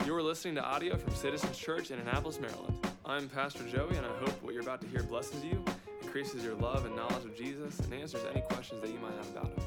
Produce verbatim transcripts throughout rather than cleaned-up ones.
You're listening to audio from Citizens Church in Annapolis, Maryland. I'm Pastor Joey, and I hope what you're about to hear blesses you, increases your love and knowledge of Jesus, and answers any questions that you might have about him.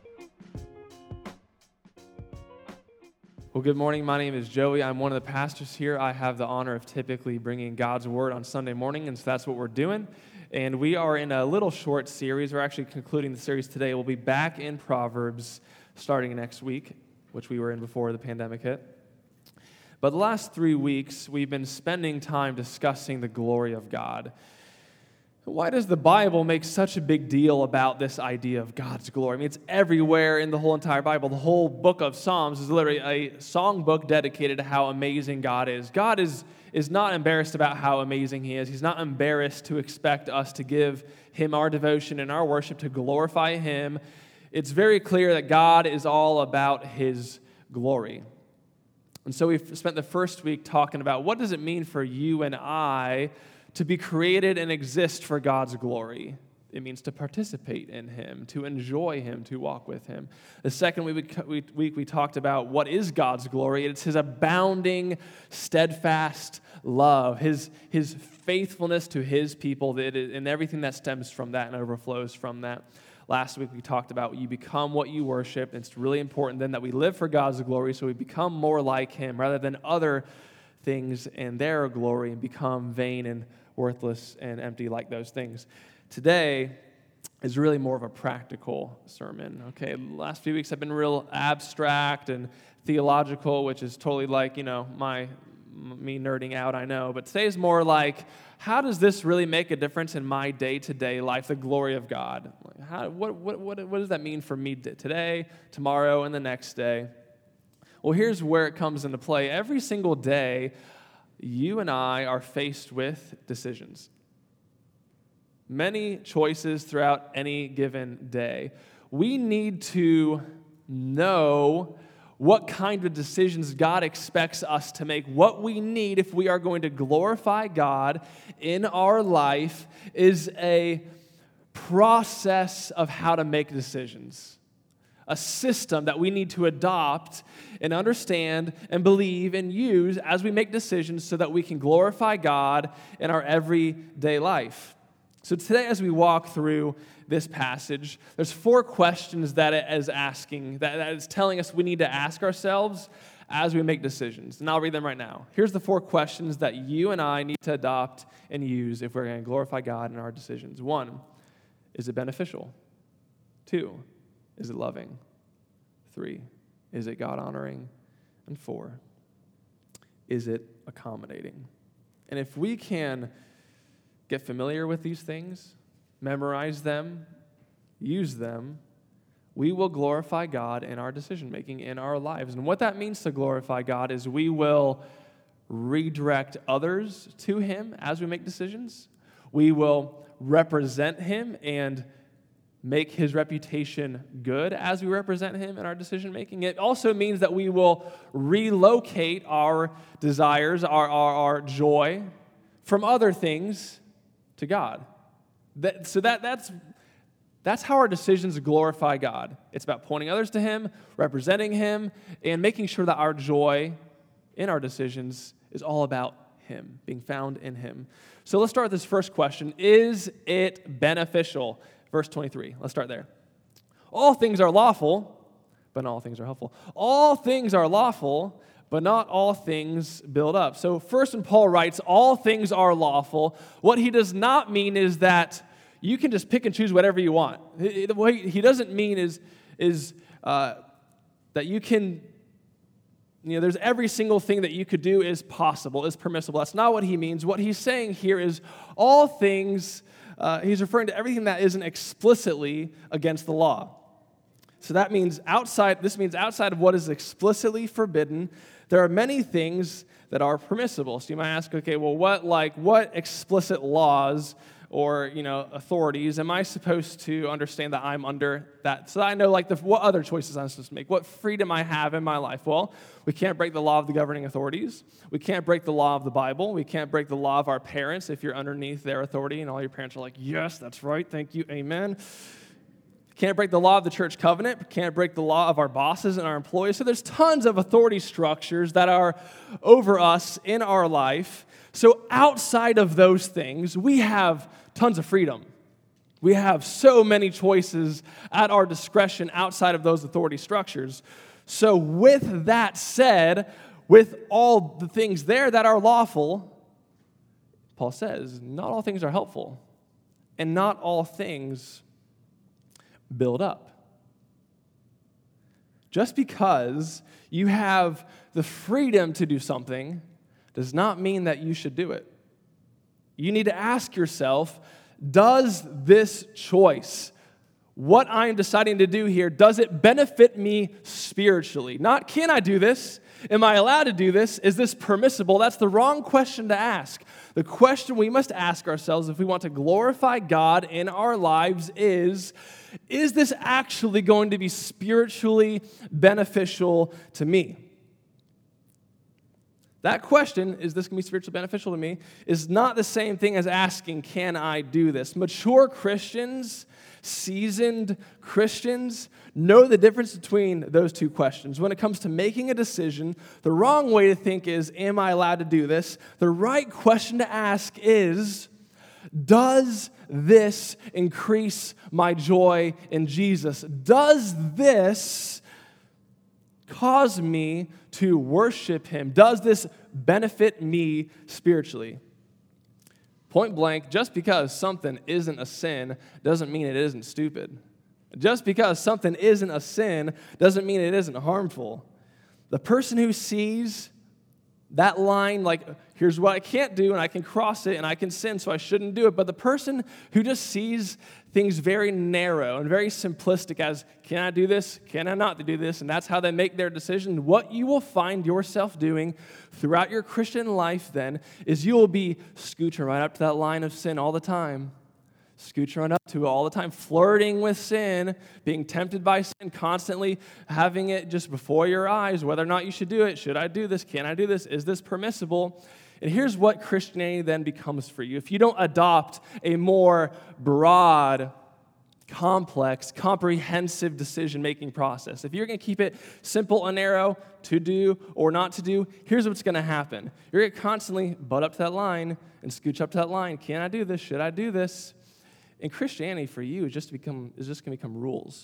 Well, good morning. My name is Joey. I'm one of the pastors here. I have the honor of typically bringing God's Word on Sunday morning, and so that's what we're doing. And we are in a little short series. We're actually concluding the series today. We'll be back in Proverbs starting next week, which we were in before the pandemic hit. But the last three weeks, we've been spending time discussing the glory of God. Why does the Bible make such a big deal about this idea of God's glory? I mean, it's everywhere in the whole entire Bible. The whole book of Psalms is literally a songbook dedicated to how amazing God is. God is, is not embarrassed about how amazing he is. He's not embarrassed to expect us to give him our devotion and our worship, to glorify him. It's very clear that God is all about his glory. And so we've spent the first week talking about what does it mean for you and I to be created and exist for God's glory. It means to participate in him, to enjoy him, to walk with him. The second week we, week we talked about what is God's glory. It's his abounding, steadfast love, his, his faithfulness to his people, and everything that stems from that and overflows from that. Last week we talked about you become what you worship. It's really important then that we live for God's glory so we become more like him rather than other things and their glory and become vain and worthless and empty like those things. Today is really more of a practical sermon. Okay, the last few weeks have been real abstract and theological, which is totally like, you know, my me nerding out, I know. But today is more like, how does this really make a difference in my day-to-day life, the glory of God? How, what, what, what, what does that mean for me today, tomorrow, and the next day? Well, here's where it comes into play. Every single day, you and I are faced with decisions. Many choices throughout any given day. We need to know what kind of decisions God expects us to make. What we need if we are going to glorify God in our life is a process of how to make decisions. A system that we need to adopt and understand and believe and use as we make decisions so that we can glorify God in our everyday life. So today, as we walk through this passage, there's four questions that it is asking, that, that it's telling us we need to ask ourselves as we make decisions. And I'll read them right now. Here's the four questions that you and I need to adopt and use if we're going to glorify God in our decisions. One, is it beneficial? Two, is it loving? Three, is it God-honoring? And four, is it accommodating? And if we can get familiar with these things, memorize them, use them, we will glorify God in our decision-making in our lives. And what that means to glorify God is we will redirect others to him as we make decisions. We will represent him and make his reputation good as we represent him in our decision-making. It also means that we will relocate our desires, our, our, our joy from other things to God. That, so that that's that's how our decisions glorify God. It's about pointing others to him, representing him, and making sure that our joy in our decisions is all about him, being found in him. So let's start with this first question. Is it beneficial? Verse twenty-three. Let's start there. All things are lawful, but not all things are helpful. All things are lawful, but not all things build up. So first when Paul writes, all things are lawful, what he does not mean is that you can just pick and choose whatever you want. What he doesn't mean is, is uh, that you can, you know, there's every single thing that you could do is possible, is permissible. That's not what he means. What he's saying here is all things, uh, he's referring to everything that isn't explicitly against the law. So that means outside, this means outside of what is explicitly forbidden, there are many things that are permissible. So you might ask, okay, well, what like what explicit laws or, you know, authorities am I supposed to understand that I'm under that? So that I know like the, what other choices I'm supposed to make, what freedom I have in my life. Well, we can't break the law of the governing authorities. We can't break the law of the Bible. We can't break the law of our parents if you're underneath their authority and all your parents are like, yes, that's right, thank you, amen. Can't break the law of the church covenant. Can't break the law of our bosses and our employees. So there's tons of authority structures that are over us in our life. So outside of those things, we have tons of freedom. We have so many choices at our discretion outside of those authority structures. So with that said, with all the things there that are lawful, Paul says, not all things are helpful, and not all things build up. Just because you have the freedom to do something does not mean that you should do it. You need to ask yourself, does this choice, what I'm deciding to do here, does it benefit me spiritually? Not, can I do this? Am I allowed to do this? Is this permissible? That's the wrong question to ask. The question we must ask ourselves if we want to glorify God in our lives is, is this actually going to be spiritually beneficial to me? That question, is this going to be spiritually beneficial to me, is not the same thing as asking, can I do this? Mature Christians, seasoned Christians, know the difference between those two questions. When it comes to making a decision, the wrong way to think is, am I allowed to do this? The right question to ask is, does this increase my joy in Jesus? Does this cause me to worship him? Does this benefit me spiritually? Point blank, just because something isn't a sin doesn't mean it isn't stupid. Just because something isn't a sin doesn't mean it isn't harmful. The person who sees that line, like, here's what I can't do, and I can cross it, and I can sin, so I shouldn't do it. But the person who just sees things very narrow and very simplistic as, can I do this? Can I not do this? And that's how they make their decision. What you will find yourself doing throughout your Christian life then is you will be scooching right up to that line of sin all the time. Scooching right up to it all the time, flirting with sin, being tempted by sin, constantly having it just before your eyes, whether or not you should do it. Should I do this? Can I do this? Is this permissible? And here's what Christianity then becomes for you. If you don't adopt a more broad, complex, comprehensive decision-making process, if you're going to keep it simple and narrow, to do or not to do, here's what's going to happen. You're going to constantly butt up to that line and scooch up to that line. Can I do this? Should I do this? And Christianity for you is just become is just going to become rules.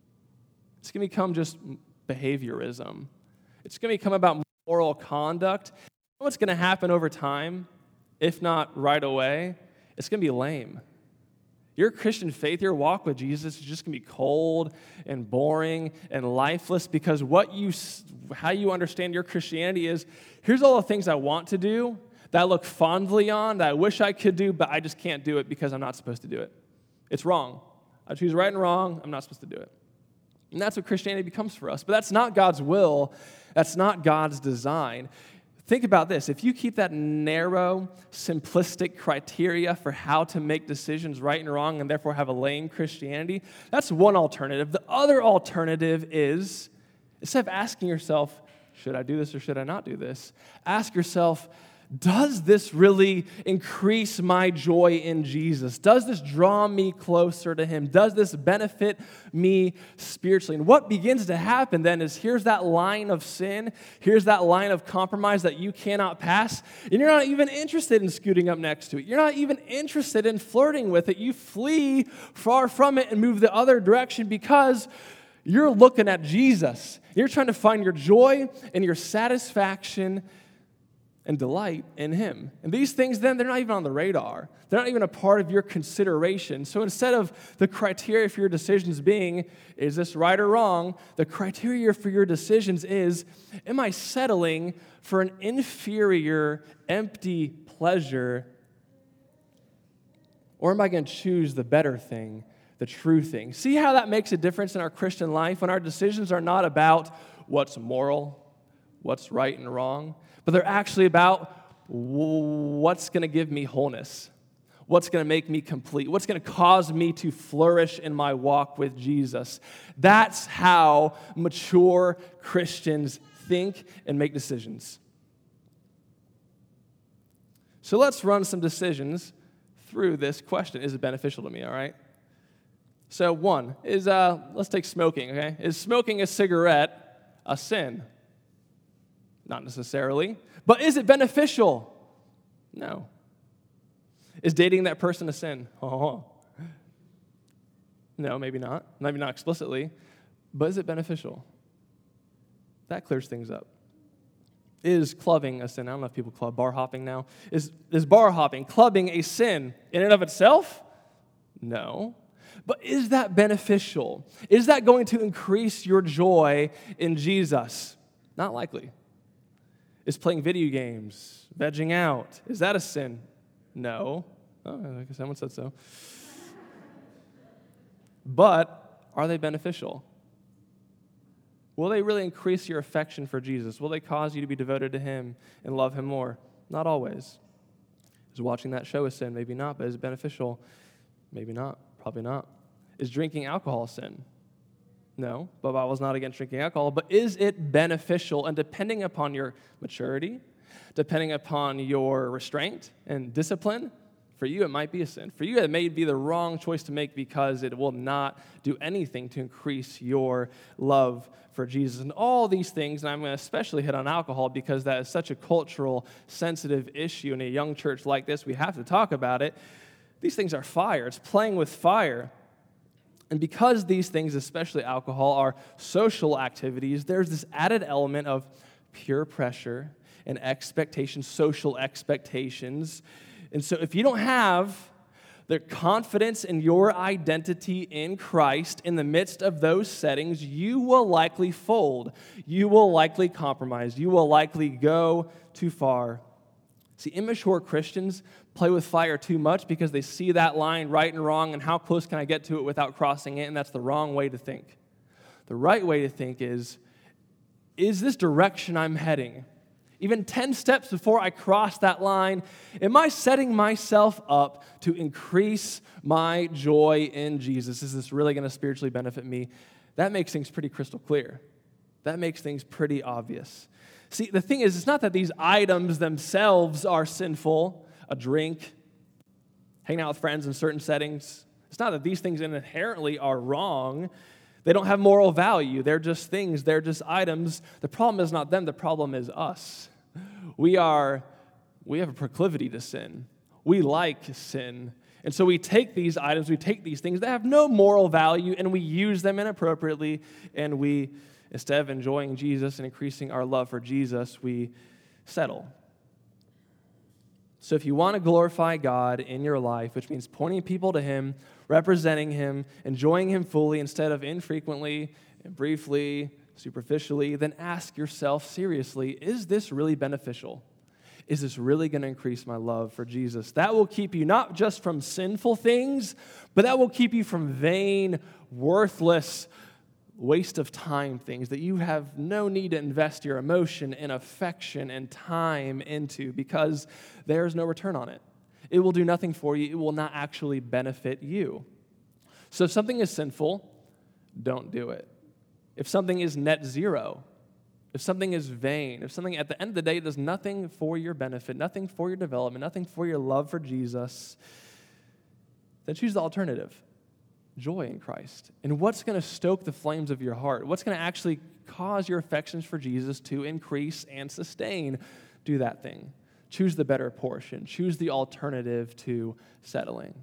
It's going to become just behaviorism. It's going to become about moral conduct. You know what's going to happen over time, if not right away? It's going to be lame. Your Christian faith, your walk with Jesus is just going to be cold and boring and lifeless because what you, how you understand your Christianity is, here's all the things I want to do, that I look fondly on, that I wish I could do, but I just can't do it because I'm not supposed to do it. It's wrong. I choose right and wrong. I'm not supposed to do it. And that's what Christianity becomes for us. But that's not God's will. That's not God's design. Think about this. If you keep that narrow, simplistic criteria for how to make decisions right and wrong and therefore have a lame Christianity, that's one alternative. The other alternative is, instead of asking yourself, should I do this or should I not do this? Ask yourself, does this really increase my joy in Jesus? Does this draw me closer to him? Does this benefit me spiritually? And what begins to happen then is here's that line of sin, here's that line of compromise that you cannot pass, and you're not even interested in scooting up next to it. You're not even interested in flirting with it. You flee far from it and move the other direction because you're looking at Jesus. You're trying to find your joy and your satisfaction and delight in him. And these things then, they're not even on the radar. They're not even a part of your consideration. So instead of the criteria for your decisions being, is this right or wrong, the criteria for your decisions is, am I settling for an inferior, empty pleasure, or am I going to choose the better thing, the true thing? See how that makes a difference in our Christian life when our decisions are not about what's moral, what's right and wrong, but they're actually about what's going to give me wholeness, what's going to make me complete, what's going to cause me to flourish in my walk with Jesus. That's how mature Christians think and make decisions. So let's run some decisions through this question. Is it beneficial to me, all right? So one is, uh, let's take smoking, okay? Is smoking a cigarette a sin? Not necessarily. But is it beneficial? No. Is dating that person a sin? Oh. No, maybe not. Maybe not explicitly. But is it beneficial? That clears things up. Is clubbing a sin? I don't know if people club bar hopping now. Is, is bar hopping, clubbing a sin in and of itself? No. But is that beneficial? Is that going to increase your joy in Jesus? Not likely. Is playing video games, vegging out, is that a sin? No. Oh, I guess someone said so. But are they beneficial? Will they really increase your affection for Jesus? Will they cause you to be devoted to him and love him more? Not always. Is watching that show a sin? Maybe not. But is it beneficial? Maybe not. Probably not. Is drinking alcohol a sin? No. The Bible's not against drinking alcohol. But is it beneficial? And depending upon your maturity, depending upon your restraint and discipline, for you, it might be a sin. For you, it may be the wrong choice to make because it will not do anything to increase your love for Jesus. And all these things, and I'm going to especially hit on alcohol because that is such a cultural, sensitive issue in a young church like this. We have to talk about it. These things are fire. It's playing with fire. And because these things, especially alcohol, are social activities, there's this added element of peer pressure and expectations, social expectations. And so if you don't have the confidence in your identity in Christ in the midst of those settings, you will likely fold. You will likely compromise. You will likely go too far. See, immature Christians play with fire too much because they see that line right and wrong and how close can I get to it without crossing it, and that's the wrong way to think. The right way to think is, is this direction I'm heading? Even ten steps before I cross that line, am I setting myself up to increase my joy in Jesus? Is this really going to spiritually benefit me? That makes things pretty crystal clear. That makes things pretty obvious. See, the thing is, it's not that these items themselves are sinful, a drink, hanging out with friends in certain settings. It's not that these things inherently are wrong. They don't have moral value. They're just things. They're just items. The problem is not them. The problem is us. We are, we have a proclivity to sin. We like sin. And so we take these items, we take these things that have no moral value, and we use them inappropriately, and we, instead of enjoying Jesus and increasing our love for Jesus, we settle. So if you want to glorify God in your life, which means pointing people to him, representing him, enjoying him fully instead of infrequently and briefly, superficially, then ask yourself seriously, is this really beneficial? Is this really going to increase my love for Jesus? That will keep you not just from sinful things, but that will keep you from vain, worthless, waste of time things that you have no need to invest your emotion and affection and time into because there's no return on it. It will do nothing for you. It will not actually benefit you. So if something is sinful, don't do it. If something is net zero, if something is vain, if something at the end of the day does nothing for your benefit, nothing for your development, nothing for your love for Jesus, then choose the alternative. Joy in Christ. And what's going to stoke the flames of your heart? What's going to actually cause your affections for Jesus to increase and sustain? Do that thing. Choose the better portion. Choose the alternative to settling.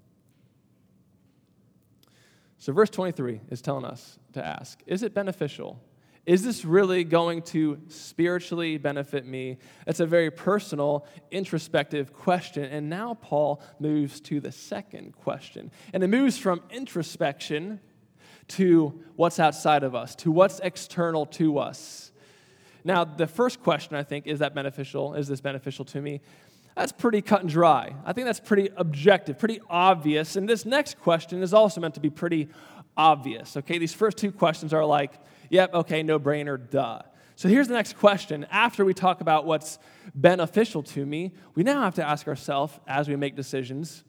So verse twenty-three is telling us to ask, is it beneficial? Is this really going to spiritually benefit me? That's a very personal, introspective question. And now Paul moves to the second question. And it moves from introspection to what's outside of us, to what's external to us. Now, the first question, I think, is that beneficial? Is this beneficial to me? That's pretty cut and dry. I think that's pretty objective, pretty obvious. And this next question is also meant to be pretty obvious. Okay, these first two questions are like, yep, okay, no-brainer, duh. So here's the next question. After we talk about what's beneficial to me, we now have to ask ourselves, as we make decisions,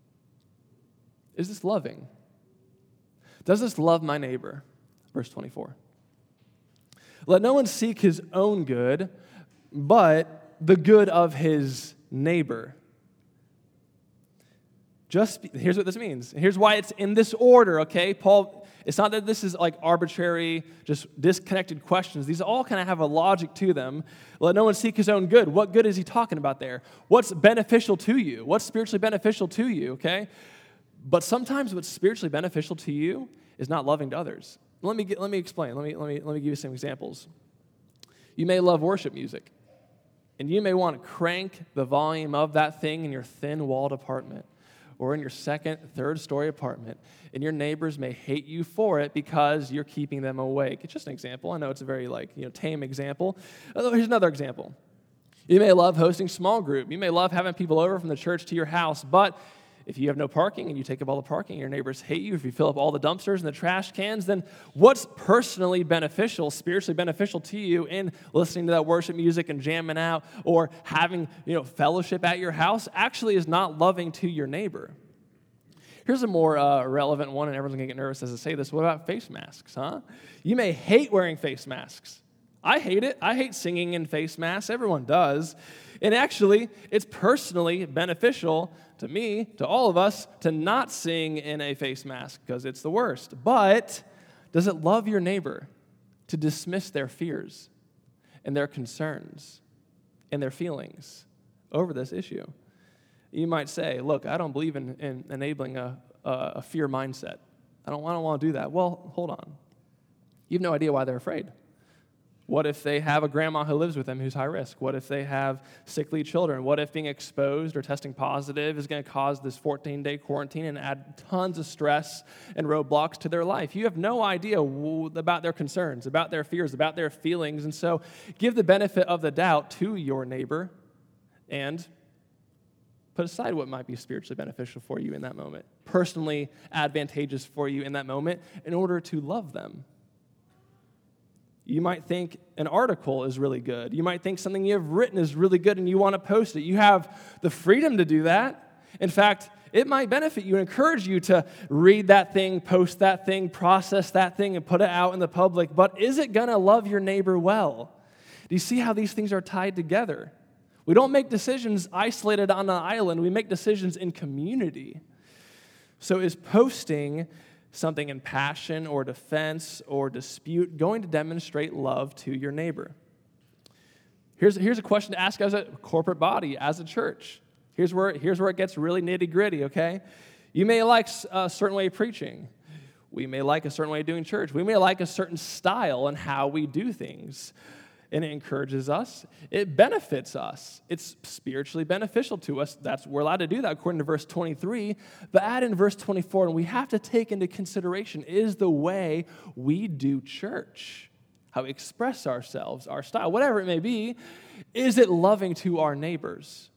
is this loving? Does this love my neighbor? Verse twenty-four. Let no one seek his own good, but the good of his neighbor. Just, here's what this means. Here's why it's in this order, okay? Paul, it's not that this is like arbitrary, just disconnected questions. These all kind of have a logic to them. Let no one seek his own good. What good is he talking about there? What's beneficial to you? What's spiritually beneficial to you, okay? But sometimes what's spiritually beneficial to you is not loving to others. Let me get, let me explain. Let me, let me, let me give you some examples. You may love worship music, and you may want to crank the volume of that thing in your thin-walled apartment, or in your second, third story apartment, and your neighbors may hate you for it because you're keeping them awake. It's just an example. I know it's a very like you know tame example. Oh, here's another example. You may love hosting small group. You may love having people over from the church to your house, but if you have no parking and you take up all the parking, your neighbors hate you. If you fill up all the dumpsters and the trash cans, then what's personally beneficial, spiritually beneficial to you in listening to that worship music and jamming out or having you know fellowship at your house actually is not loving to your neighbor. Here's a more uh, relevant one, and everyone's going to get nervous as I say this. What about face masks, huh? You may hate wearing face masks. I hate it. I hate singing in face masks. Everyone does. And actually, it's personally beneficial to me, to all of us, to not sing in a face mask because it's the worst. But does it love your neighbor to dismiss their fears and their concerns and their feelings over this issue? You might say, look, I don't believe in, in enabling a, a, a fear mindset. I don't, I don't want to do that. Well, hold on. You have no idea why they're afraid. What if they have a grandma who lives with them who's high risk? What if they have sickly children? What if being exposed or testing positive is going to cause this fourteen-day quarantine and add tons of stress and roadblocks to their life? You have no idea about their concerns, about their fears, about their feelings. And so give the benefit of the doubt to your neighbor and put aside what might be spiritually beneficial for you in that moment, personally advantageous for you in that moment in order to love them. You might think an article is really good. You might think something you have written is really good and you want to post it. You have the freedom to do that. In fact, it might benefit you and encourage you to read that thing, post that thing, process that thing, and put it out in the public. But is it going to love your neighbor well? Do you see how these things are tied together? We don't make decisions isolated on an island. We make decisions in community. So is posting something in passion or defense or dispute going to demonstrate love to your neighbor? Here's, here's a question to ask as a corporate body, as a church. Here's where, here's where it gets really nitty-gritty, okay? You may like a certain way of preaching. We may like a certain way of doing church. We may like a certain style and how we do things. And it encourages us. It benefits us. It's spiritually beneficial to us. That's we're allowed to do that according to verse twenty-three. But add in verse twenty-four, and we have to take into consideration is the way we do church, how we express ourselves, our style, whatever it may be, is it loving to our neighbors?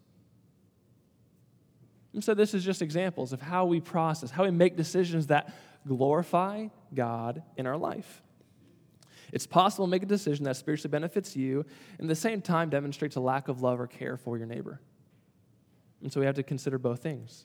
And so this is just examples of how we process, how we make decisions that glorify God in our life. It's possible to make a decision that spiritually benefits you and at the same time demonstrates a lack of love or care for your neighbor. And so we have to consider both things.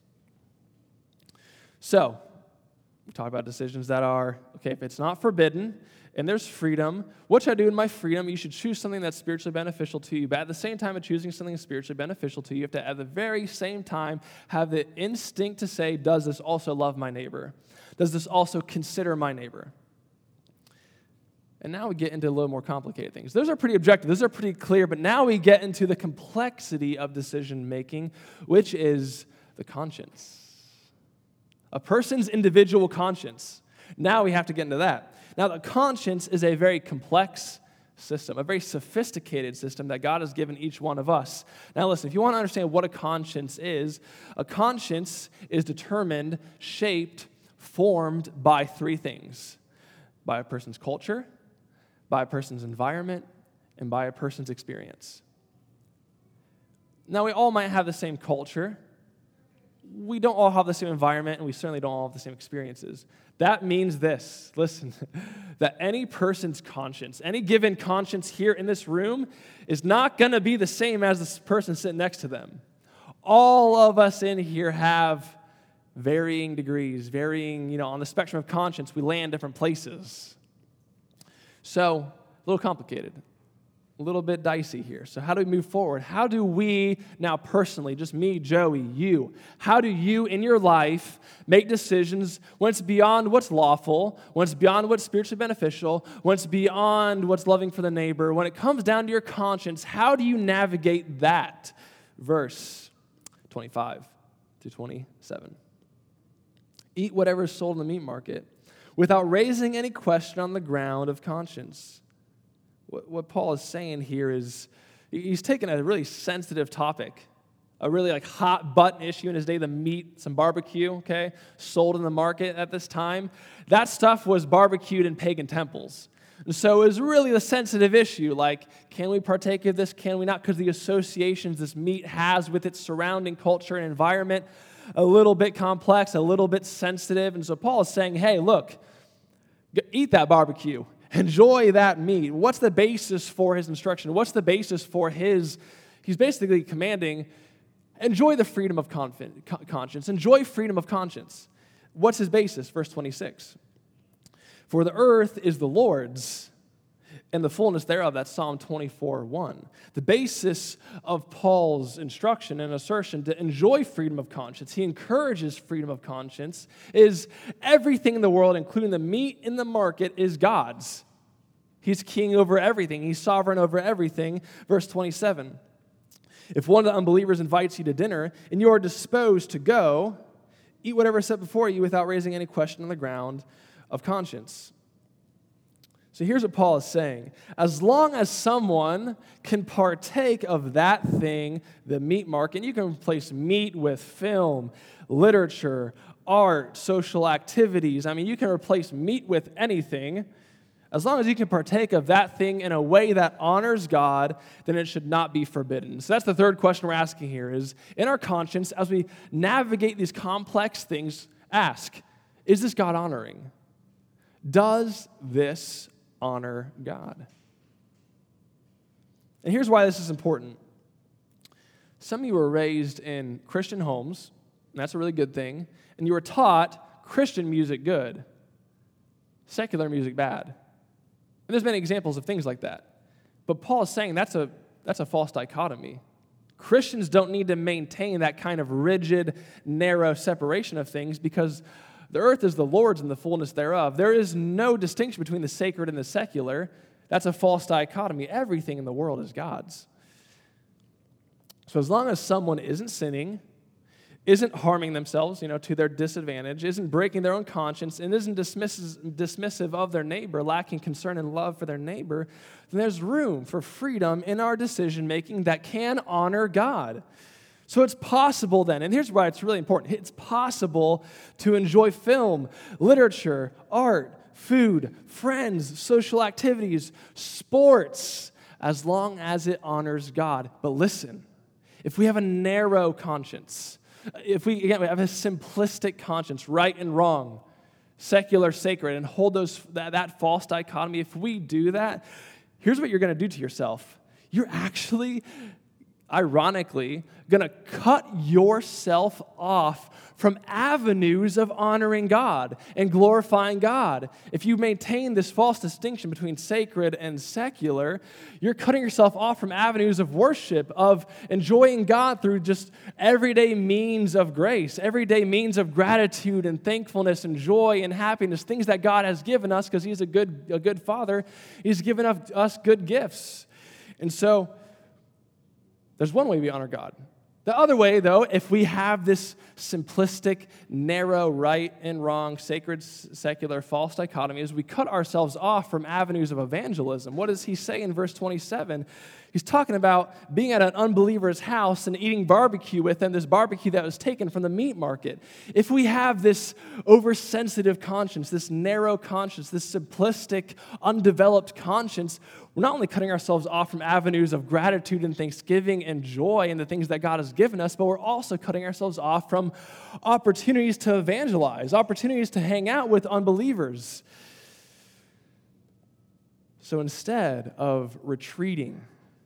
So, we talk about decisions that are, okay, if it's not forbidden and there's freedom, what should I do in my freedom? You should choose something that's spiritually beneficial to you. But at the same time of choosing something spiritually beneficial to you, you have to at the very same time have the instinct to say, does this also love my neighbor? Does this also consider my neighbor? And now we get into a little more complicated things. Those are pretty objective. Those are pretty clear. But now we get into the complexity of decision-making, which is the conscience. A person's individual conscience. Now we have to get into that. Now, the conscience is a very complex system, a very sophisticated system that God has given each one of us. Now, listen, if you want to understand what a conscience is, a conscience is determined, shaped, formed by three things: by a person's culture, by a person's environment, and by a person's experience. Now, we all might have the same culture. We don't all have the same environment, and we certainly don't all have the same experiences. That means this, listen, that any person's conscience, any given conscience here in this room is not going to be the same as this person sitting next to them. All of us in here have varying degrees, varying, you know, on the spectrum of conscience, we land different places. So, a little complicated. a little bit dicey here. So how do we move forward? How do we now personally, just me, Joey, you, how do you in your life make decisions when it's beyond what's lawful, when it's beyond what's spiritually beneficial, when it's beyond what's loving for the neighbor, when it comes down to your conscience, how do you navigate that? Verse twenty-five to twenty-seven. Eat whatever is sold in the meat market without raising any question on the ground of conscience. What, what Paul is saying here is he's taken a really sensitive topic, a really like hot button issue in his day, the meat, some barbecue, okay, sold in the market at this time. That stuff was barbecued in pagan temples. And so it was really a sensitive issue, like, can we partake of this, can we not? Because the associations this meat has with its surrounding culture and environment, a little bit complex, a little bit sensitive. And so Paul is saying, hey, look, eat that barbecue. Enjoy that meat. What's the basis for his instruction? What's the basis for his, he's basically commanding, enjoy the freedom of conscience. Enjoy freedom of conscience. What's his basis? Verse twenty-six. For the earth is the Lord's, and the fullness thereof. That's Psalm twenty-four one. The basis of Paul's instruction and assertion to enjoy freedom of conscience, he encourages freedom of conscience, is everything in the world, including the meat in the market, is God's. He's king over everything. He's sovereign over everything. Verse twenty-seven. If one of the unbelievers invites you to dinner, and you are disposed to go, eat whatever is set before you without raising any question on the ground of conscience. So here's what Paul is saying. As long as someone can partake of that thing, the meat market, you can replace meat with film, literature, art, social activities. I mean, you can replace meat with anything. As long as you can partake of that thing in a way that honors God, then it should not be forbidden. So that's the third question we're asking here is, in our conscience, as we navigate these complex things, ask, is this God-honoring? Does this honor God? And here's why this is important. Some of you were raised in Christian homes, and that's a really good thing, and you were taught Christian music good, secular music bad. And there's many examples of things like that. But Paul is saying that's a, that's a false dichotomy. Christians don't need to maintain that kind of rigid, narrow separation of things because the earth is the Lord's and the fullness thereof. There is no distinction between the sacred and the secular. That's a false dichotomy. Everything in the world is God's. So as long as someone isn't sinning, isn't harming themselves, you know, to their disadvantage, isn't breaking their own conscience, and isn't dismisses, dismissive of their neighbor, lacking concern and love for their neighbor, then there's room for freedom in our decision-making that can honor God. So it's possible then, and here's why it's really important, it's possible to enjoy film, literature, art, food, friends, social activities, sports, as long as it honors God. But listen, if we have a narrow conscience, if we, again, we have a simplistic conscience, right and wrong, secular, sacred, and hold those that, that false dichotomy, if we do that, here's what you're going to do to yourself. You're actually, ironically, going to cut yourself off from avenues of honoring God and glorifying God. If you maintain this false distinction between sacred and secular, you're cutting yourself off from avenues of worship, of enjoying God through just everyday means of grace, everyday means of gratitude and thankfulness and joy and happiness, things that God has given us because He's a good, a good Father. He's given us good gifts. And so, there's one way we honor God. The other way, though, if we have this simplistic, narrow, right and wrong, sacred, secular, false dichotomy, is we cut ourselves off from avenues of evangelism. What does he say in verse twenty-seven? He's talking about being at an unbeliever's house and eating barbecue with them, this barbecue that was taken from the meat market. If we have this oversensitive conscience, this narrow conscience, this simplistic, undeveloped conscience, we're not only cutting ourselves off from avenues of gratitude and thanksgiving and joy and the things that God has given us, but we're also cutting ourselves off from opportunities to evangelize, opportunities to hang out with unbelievers. So instead of retreating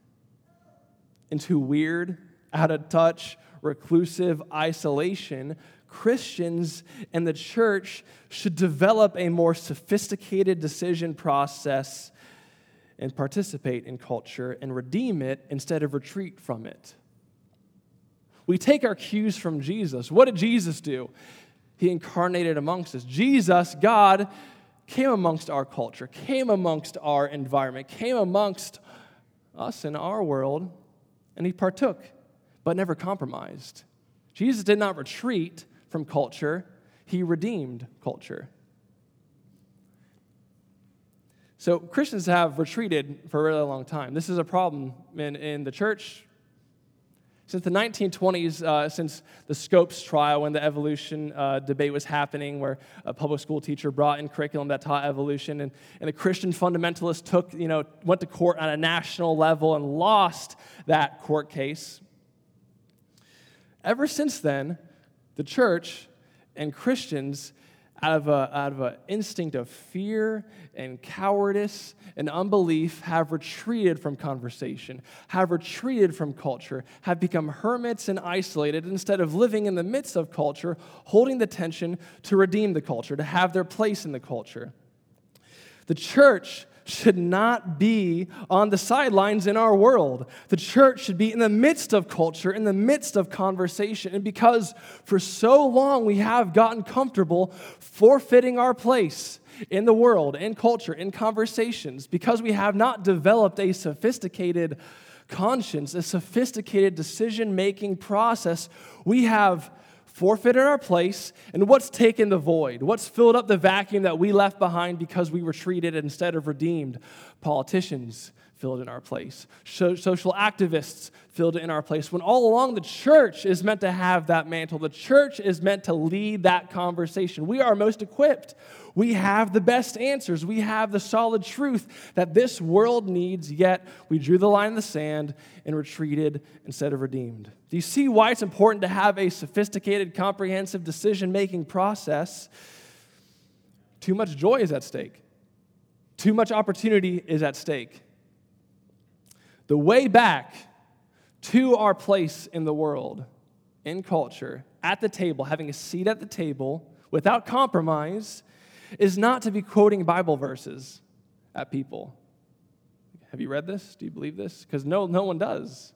into weird, out of touch, reclusive isolation, Christians and the church should develop a more sophisticated decision process and participate in culture and redeem it instead of retreat from it. We take our cues from Jesus. What did Jesus do? He incarnated amongst us. Jesus, God, came amongst our culture, came amongst our environment, came amongst us in our world, and he partook, but never compromised. Jesus did not retreat from culture. He redeemed culture. So Christians have retreated for a really long time. This is a problem in, in the church. Since the nineteen twenties, uh, since the Scopes trial, when the evolution uh, debate was happening, where a public school teacher brought in curriculum that taught evolution, and, and the Christian fundamentalists took, you know, went to court on a national level and lost that court case. Ever since then, the church and Christians, out of a, out of an instinct of fear and cowardice and unbelief, have retreated from conversation, have retreated from culture, have become hermits and isolated instead of living in the midst of culture, holding the tension to redeem the culture, to have their place in the culture. The church should not be on the sidelines in our world. The church should be in the midst of culture, in the midst of conversation. And because for so long we have gotten comfortable forfeiting our place in the world, in culture, in conversations, because we have not developed a sophisticated conscience, a sophisticated decision-making process, we have forfeited our place, and what's taken the void? What's filled up the vacuum that we left behind because we retreated instead of redeemed? Politicians filled in our place. So, social activists filled in our place. When all along the church is meant to have that mantle. The church is meant to lead that conversation. We are most equipped. We have the best answers. We have the solid truth that this world needs, yet we drew the line in the sand and retreated instead of redeemed. Do you see why it's important to have a sophisticated, comprehensive decision-making process? Too much joy is at stake. Too much opportunity is at stake. The way back to our place in the world, in culture, at the table, having a seat at the table without compromise, is not to be quoting Bible verses at people. Have you read this? Do you believe this? Because no, no one does.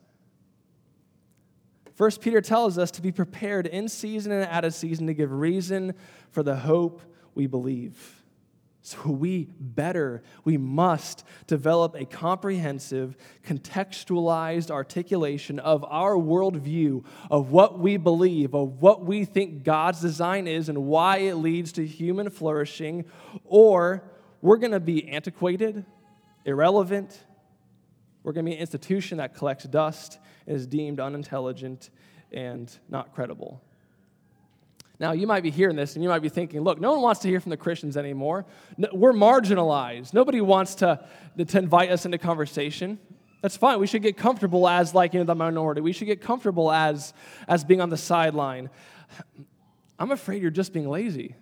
First Peter tells us to be prepared in season and out of season to give reason for the hope we believe. So we better, we must develop a comprehensive, contextualized articulation of our worldview, of what we believe, of what we think God's design is and why it leads to human flourishing, or we're going to be antiquated, irrelevant. We're going to be an institution that collects dust and is deemed unintelligent and not credible. Now, you might be hearing this, and you might be thinking, look, no one wants to hear from the Christians anymore. No, we're marginalized. Nobody wants to, to invite us into conversation. That's fine. We should get comfortable as, like, you know, the minority. We should get comfortable as, as being on the sideline. I'm afraid you're just being lazy.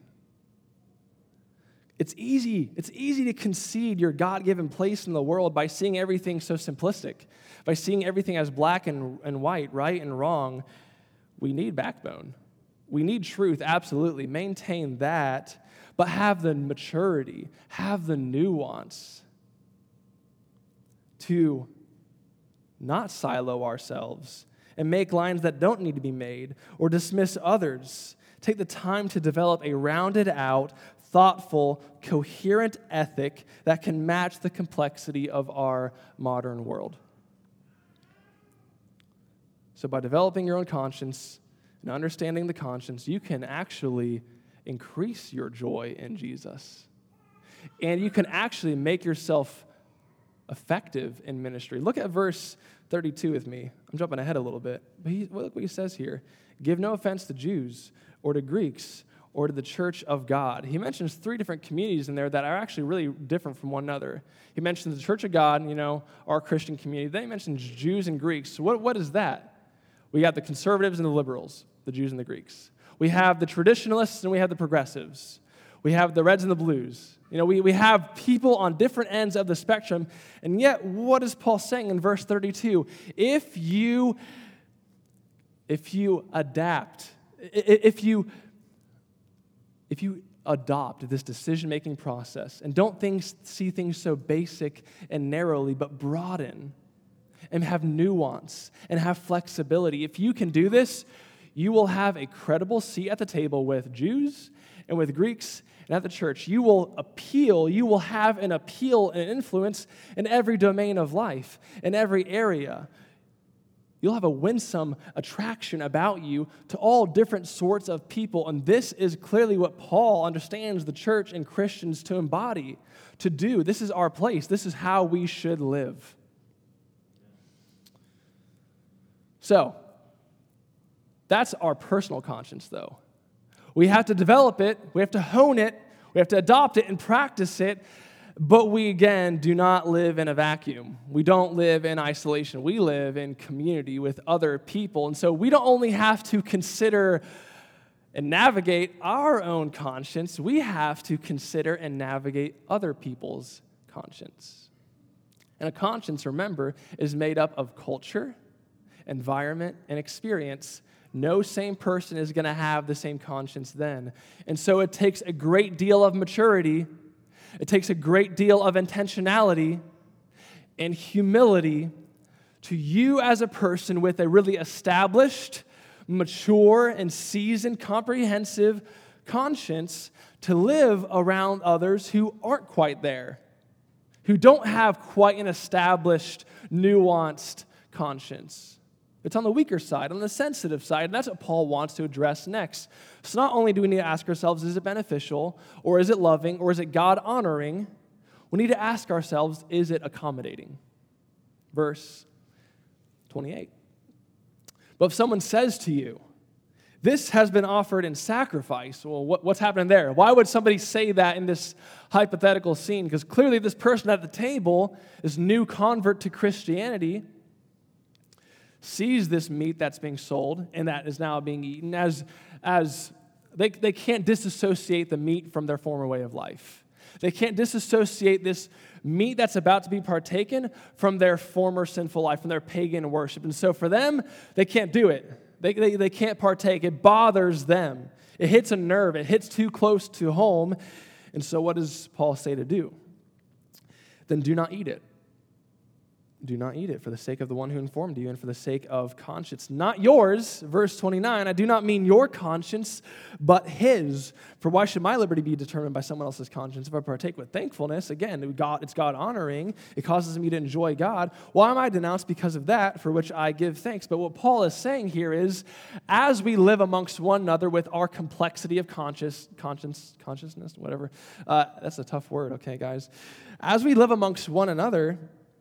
It's easy. It's easy to concede your God-given place in the world by seeing everything so simplistic, by seeing everything as black and, and white, right and wrong. We need backbone. We need truth, absolutely. Maintain that, but have the maturity, have the nuance to not silo ourselves and make lines that don't need to be made or dismiss others. Take the time to develop a rounded out, thoughtful, coherent ethic that can match the complexity of our modern world. So by developing your own conscience and understanding the conscience, you can actually increase your joy in Jesus. And you can actually make yourself effective in ministry. Look at verse thirty-two with me. I'm jumping ahead a little bit. But he, look what he says here. Give no offense to Jews or to Greeks or to the church of God. He mentions three different communities in there that are actually really different from one another. He mentions the church of God, you know, our Christian community. Then he mentions Jews and Greeks. So what, what is that? We got the conservatives and the liberals, the Jews and the Greeks. We have the traditionalists and we have the progressives. We have the reds and the blues. You know, we, we have people on different ends of the spectrum. And yet, what is Paul saying in verse thirty-two? If you, if you adapt, if you, if you adopt this decision-making process and don't things, see things so basic and narrowly, but broaden and have nuance and have flexibility. If you can do this, you will have a credible seat at the table with Jews and with Greeks and at the church. You will appeal, you will have an appeal and influence in every domain of life, in every area. You'll have a winsome attraction about you to all different sorts of people. And this is clearly what Paul understands the church and Christians to embody, to do. This is our place. This is how we should live. So, that's our personal conscience, though. We have to develop it. We have to hone it. We have to adopt it and practice it. But we, again, do not live in a vacuum. We don't live in isolation. We live in community with other people. And so we don't only have to consider and navigate our own conscience, we have to consider and navigate other people's conscience. And a conscience, remember, is made up of culture, environment, and experience. No same person is going to have the same conscience then. And so it takes a great deal of maturity. It takes a great deal of intentionality and humility to you as a person with a really established, mature, and seasoned, comprehensive conscience to live around others who aren't quite there, who don't have quite an established, nuanced conscience. It's on the weaker side, on the sensitive side, and that's what Paul wants to address next. So not only do we need to ask ourselves, is it beneficial, or is it loving, or is it God-honoring? We need to ask ourselves, is it accommodating? Verse twenty-eight. But if someone says to you, this has been offered in sacrifice, well, what, what's happening there? Why would somebody say that in this hypothetical scene? Because clearly this person at the table, this new convert to Christianity, sees this meat that's being sold and that is now being eaten as, as they, they can't disassociate the meat from their former way of life. They can't disassociate this meat that's about to be partaken from their former sinful life, from their pagan worship. And so for them, they can't do it. They, they, they can't partake. It bothers them. It hits a nerve. It hits too close to home. And so what does Paul say to do? Then do not eat it. Do not eat it for the sake of the one who informed you and for the sake of conscience. Not yours, verse twenty-nine. I do not mean your conscience, but his. For why should my liberty be determined by someone else's conscience? If I partake with thankfulness, again, God, it's God-honoring. It causes me to enjoy God. Why am I denounced because of that for which I give thanks? But what Paul is saying here is, as we live amongst one another with our complexity of conscious, conscience, consciousness, whatever. Uh, that's a tough word, okay, guys. As we live amongst one another,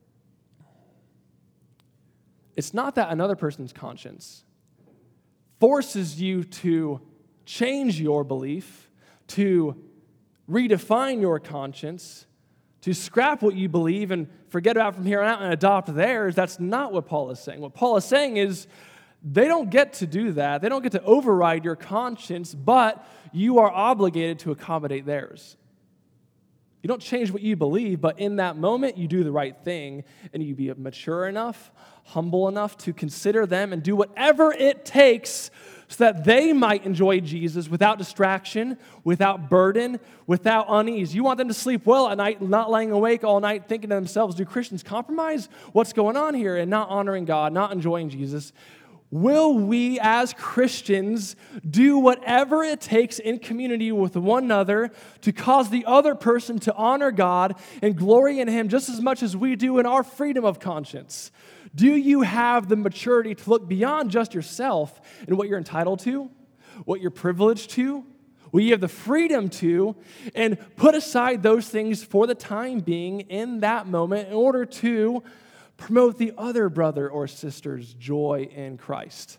it's not that another person's conscience forces you to change your belief, to redefine your conscience, to scrap what you believe and forget about from here on out and adopt theirs. That's not what Paul is saying. What Paul is saying is they don't get to do that. They don't get to override your conscience, but you are obligated to accommodate theirs. You don't change what you believe, but in that moment, you do the right thing, and you be mature enough, humble enough to consider them and do whatever it takes so that they might enjoy Jesus without distraction, without burden, without unease. You want them to sleep well at night, not laying awake all night thinking to themselves, do Christians compromise? What's going on here? And not honoring God, not enjoying Jesus. Will we as Christians do whatever it takes in community with one another to cause the other person to honor God and glory in Him just as much as we do in our freedom of conscience? Do you have the maturity to look beyond just yourself and what you're entitled to, what you're privileged to, what you have the freedom to, and put aside those things for the time being in that moment in order to promote the other brother or sister's joy in Christ?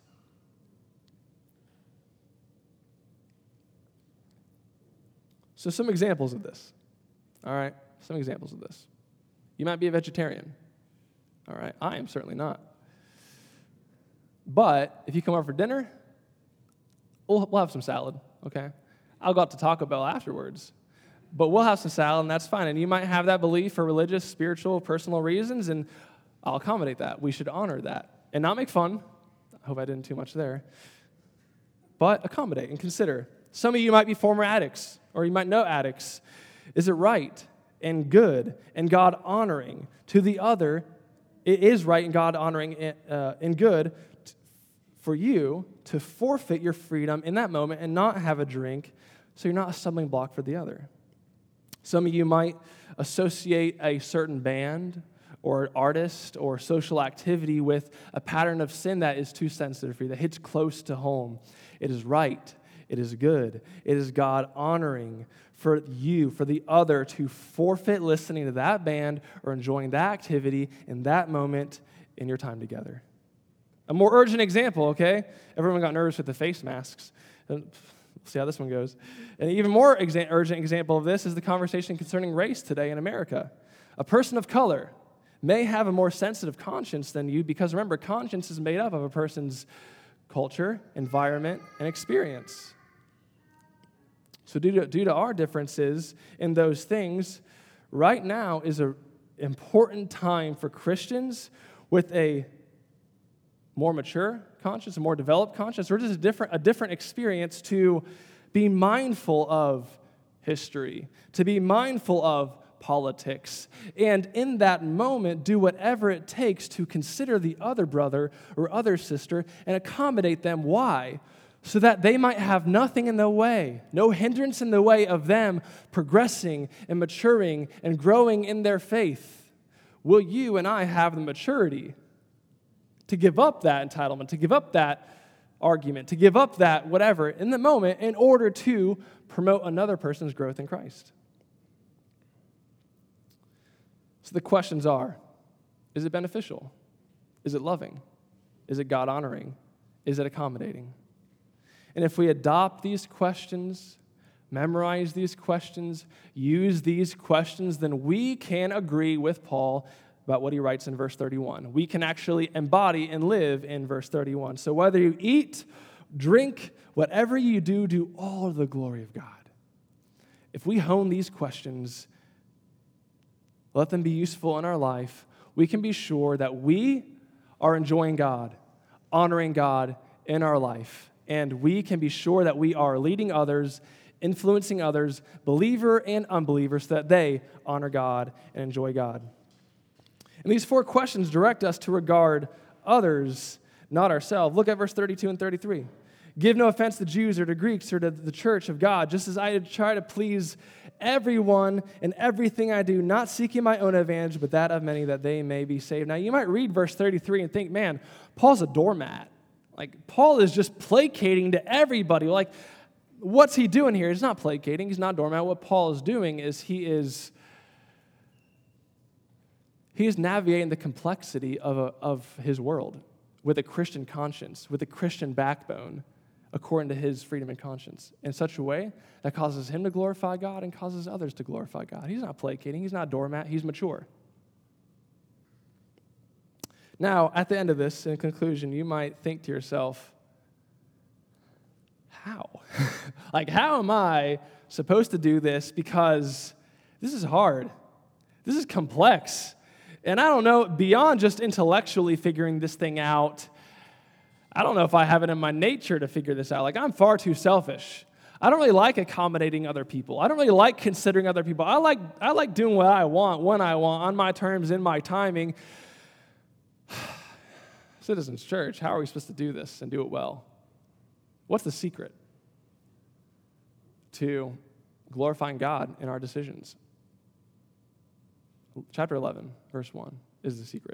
So some examples of this. All right, some examples of this. You might be a vegetarian. All right, I am certainly not. But if you come over for dinner, we'll, we'll have some salad, okay? I'll go out to Taco Bell afterwards. But we'll have some salad, and that's fine. And you might have that belief for religious, spiritual, personal reasons, and I'll accommodate that. We should honor that and not make fun. I hope I didn't too much there. But accommodate and consider. Some of you might be former addicts, or you might know addicts. Is it right and good and God-honoring to the other? It is right and God-honoring uh, and good t- for you to forfeit your freedom in that moment and not have a drink so you're not a stumbling block for the other. Some of you might associate a certain band or artist or social activity with a pattern of sin that is too sensitive for you, that hits close to home. It is right. It is good. It is God-honoring for you, for the other, to forfeit listening to that band or enjoying that activity in that moment in your time together. A more urgent example, okay? Everyone got nervous with the face masks. We'll see how this one goes. An even more exa- urgent example of this is the conversation concerning race today in America. A person of color may have a more sensitive conscience than you because, remember, conscience is made up of a person's culture, environment, and experience. So due to, due to our differences in those things, right now is an important time for Christians with a more mature conscience, a more developed conscience, or just a different, a different experience to be mindful of history, to be mindful of politics, and in that moment, do whatever it takes to consider the other brother or other sister and accommodate them. Why? So that they might have nothing in the way, no hindrance in the way of them progressing and maturing and growing in their faith. Will you and I have the maturity to give up that entitlement, to give up that argument, to give up that whatever in the moment in order to promote another person's growth in Christ? So the questions are, is it beneficial? Is it loving? Is it God-honoring? Is it accommodating? And if we adopt these questions, memorize these questions, use these questions, then we can agree with Paul about what he writes in verse thirty-one. We can actually embody and live in verse thirty-one. So whether you eat, drink, whatever you do, do all to the glory of God. If we hone these questions, let them be useful in our life, we can be sure that we are enjoying God, honoring God in our life. And we can be sure that we are leading others, influencing others, believer and unbeliever, so that they honor God and enjoy God. And these four questions direct us to regard others, not ourselves. Look at verse thirty-two and thirty-three. Give no offense to Jews or to Greeks or to the church of God, just as I try to please everyone in everything I do, not seeking my own advantage, but that of many, that they may be saved. Now, you might read verse thirty-three and think, man, Paul's a doormat. Like, Paul is just placating to everybody. Like, what's he doing here? He's not placating. He's not a doormat. What Paul is doing is he is he is navigating the complexity of, a, of his world with a Christian conscience, with a Christian backbone, according to his freedom and conscience, in such a way that causes him to glorify God and causes others to glorify God. He's not placating. He's not a doormat. He's mature. Now, at the end of this, in conclusion, you might think to yourself, how? Like, how am I supposed to do this? Because this is hard. This is complex. And I don't know, beyond just intellectually figuring this thing out, I don't know if I have it in my nature to figure this out. Like, I'm far too selfish. I don't really like accommodating other people. I don't really like considering other people. I like, I like doing what I want, when I want, on my terms, in my timing. Citizens Church, how are we supposed to do this and do it well? What's the secret to glorifying God in our decisions? Chapter eleven, verse one, is the secret.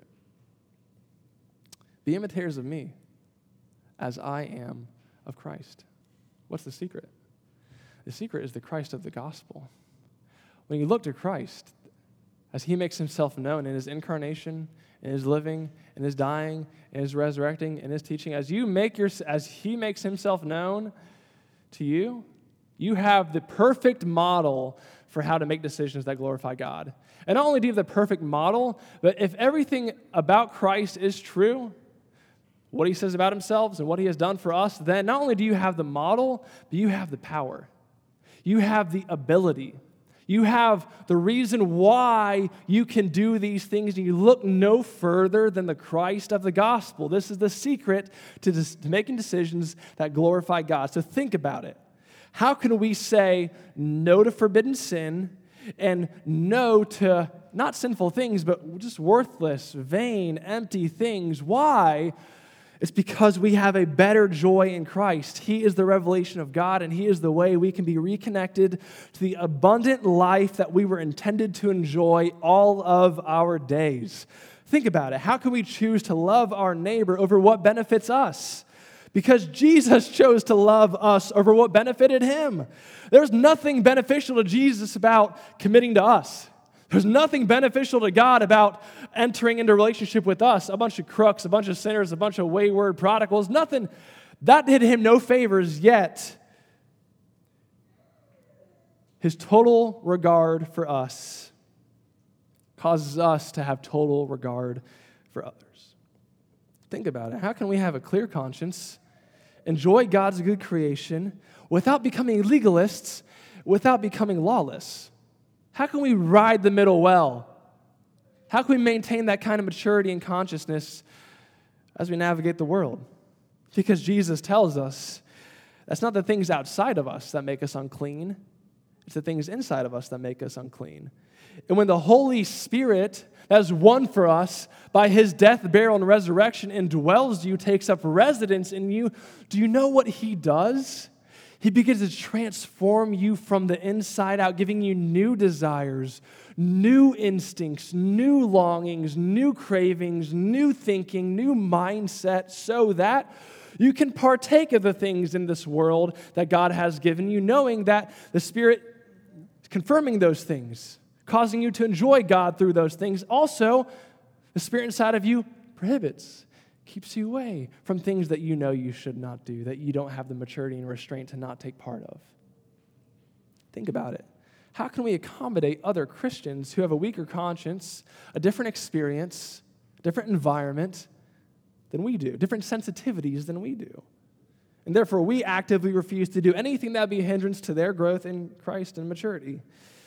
Be imitators of me as I am of Christ. What's the secret? The secret is the Christ of the gospel. When you look to Christ, as he makes himself known in his incarnation, in his living, in his dying, in his resurrecting, in his teaching, as you make your, as he makes himself known to you, you have the perfect model for how to make decisions that glorify God. And not only do you have the perfect model, but if everything about Christ is true, what he says about himself and what he has done for us, then not only do you have the model, but you have the power. You have the ability. You have the reason why you can do these things, and you look no further than the Christ of the gospel. This is the secret to, dis- to making decisions that glorify God. So think about it. How can we say no to forbidden sin and no to not sinful things, but just worthless, vain, empty things? Why? It's because we have a better joy in Christ. He is the revelation of God, and He is the way we can be reconnected to the abundant life that we were intended to enjoy all of our days. Think about it. How can we choose to love our neighbor over what benefits us? Because Jesus chose to love us over what benefited Him. There's nothing beneficial to Jesus about committing to us. There's nothing beneficial to God about entering into a relationship with us, a bunch of crooks, a bunch of sinners, a bunch of wayward prodigals. Nothing. That did Him no favors, yet His total regard for us causes us to have total regard for others. Think about it. How can we have a clear conscience, enjoy God's good creation, without becoming legalists, without becoming lawless? How can we ride the middle well? How can we maintain that kind of maturity and consciousness as we navigate the world? Because Jesus tells us that's not the things outside of us that make us unclean. It's the things inside of us that make us unclean. And when the Holy Spirit that is won for us by His death, burial, and resurrection indwells you, takes up residence in you, do you know what He does? He begins to transform you from the inside out, giving you new desires, new instincts, new longings, new cravings, new thinking, new mindset, so that you can partake of the things in this world that God has given you, knowing that the Spirit is confirming those things, causing you to enjoy God through those things. Also, the Spirit inside of you prohibits, keeps you away from things that you know you should not do, that you don't have the maturity and restraint to not take part of. Think about it. How can we accommodate other Christians who have a weaker conscience, a different experience, a different environment than we do, different sensitivities than we do? And therefore, we actively refuse to do anything that would be a hindrance to their growth in Christ and maturity.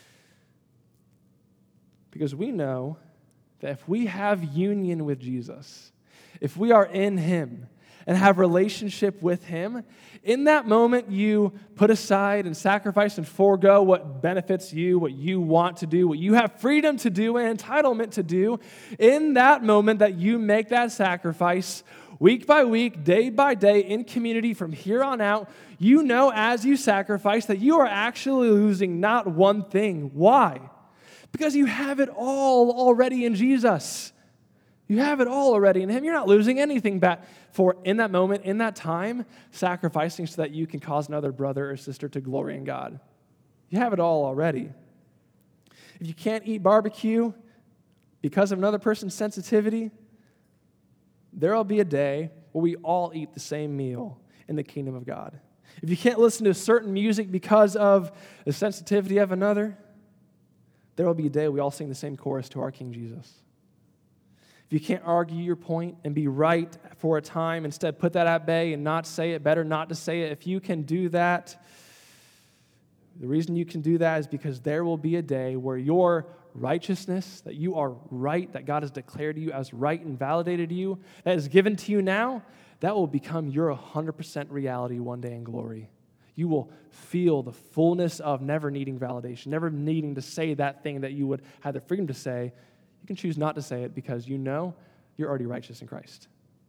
Because we know that if we have union with Jesus, if we are in Him and have relationship with Him, in that moment you put aside and sacrifice and forego what benefits you, what you want to do, what you have freedom to do and entitlement to do. In that moment that you make that sacrifice, week by week, day by day, in community from here on out, you know as you sacrifice that you are actually losing not one thing. Why? Because you have it all already in Jesus. You have it all already in Him. You're not losing anything back for, in that moment, in that time, sacrificing so that you can cause another brother or sister to glory in God. You have it all already. If you can't eat barbecue because of another person's sensitivity, there will be a day where we all eat the same meal in the kingdom of God. If you can't listen to certain music because of the sensitivity of another, there will be a day we all sing the same chorus to our King Jesus. If you can't argue your point and be right for a time, instead put that at bay and not say it, better not to say it. If you can do that, the reason you can do that is because there will be a day where your righteousness, that you are right, that God has declared you as right and validated you, that is given to you now, that will become your one hundred percent reality one day in glory. You will feel the fullness of never needing validation, never needing to say that thing that you would have the freedom to say. You can choose not to say it because you know you're already righteous in Christ.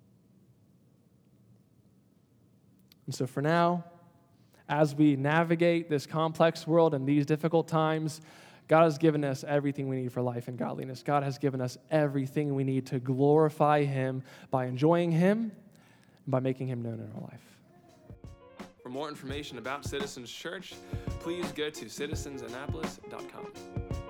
And so for now, as we navigate this complex world and these difficult times, God has given us everything we need for life and godliness. God has given us everything we need to glorify Him by enjoying Him and by making Him known in our life. For more information about Citizens Church, please go to citizens annapolis dot com.